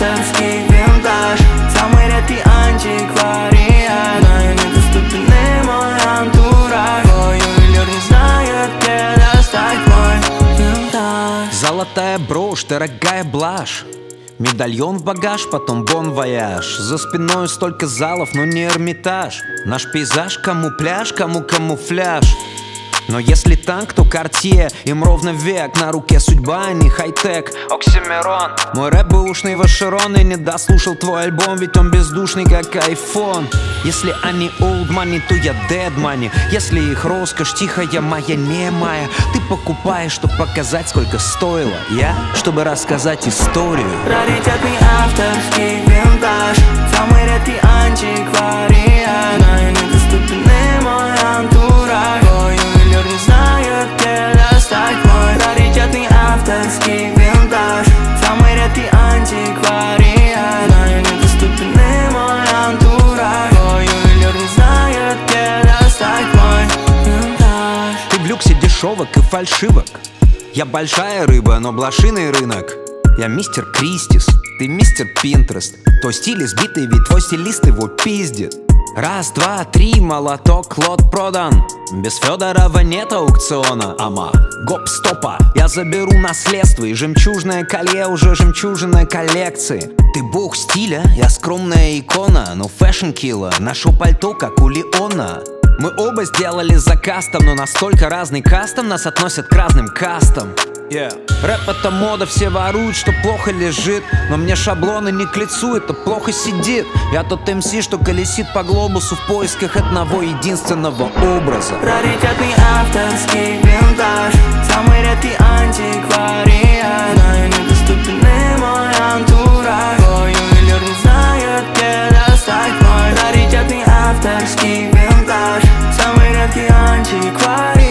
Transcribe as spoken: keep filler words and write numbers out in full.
авторский винтаж, самый редкий антиквариат. Знаю, недоступен мой антураж, твой ювелир не знает, где достать мой винтаж. Золотая брошь, дорогая блажь, медальон в багаж, потом бон-вояж. За спиной столько залов, но не Эрмитаж. Наш пейзаж, кому пляж, кому камуфляж. Но если танк, то Картье, им ровно век. На руке судьба, а не хай-тек. Оксимирон. Мой рэп бэушный Вашерон, и не дослушал твой альбом, ведь он бездушный, как айфон. Если они old money, то я dead money. Если их роскошь тихая, моя немая, ты покупаешь, чтоб показать, сколько стоило я, чтобы рассказать историю. Раритетный авторский винтаж, самый редкий антиквариат. Знаю, недоступен мой антураж, твой ювелир не знает, где достать мой. Раритетный авторский винтаж, самый редкий антиквариат. Знаю, недоступен мой антураж, твой ювелир не знает, где достать мой винтаж. Ты в люксе дешевок и фальшивок. Я большая рыба, но блошиный рынок. Я мистер Кристис, ты мистер Пинтрест. Твой стиль избитый, ведь твой стилист его пиздит. Раз, два, три, молоток, лот продан. Без Федорова нет аукциона. Ама, гоп-стопа, я заберу наследство. И жемчужное колье уже жемчужина коллекции. Ты бог стиля, я скромная икона. Но фэшн-килла, ношу пальто, как у Леона. Мы оба сделали заказ там, но настолько разный кастом нас относят к разным кастам. Yeah. Рэп это мода, все воруют, что плохо лежит. Но мне шаблоны не к лицу, это плохо сидит. Я тот эм си, что колесит по глобусу в поисках одного единственного образа. Раритетный авторский винтаж, самый редкий антиквариат. Знаю, недоступен мой антураж, твой ювелир не знает, где достать мой. Раритетный авторский винтаж, самый редкий антиквариат.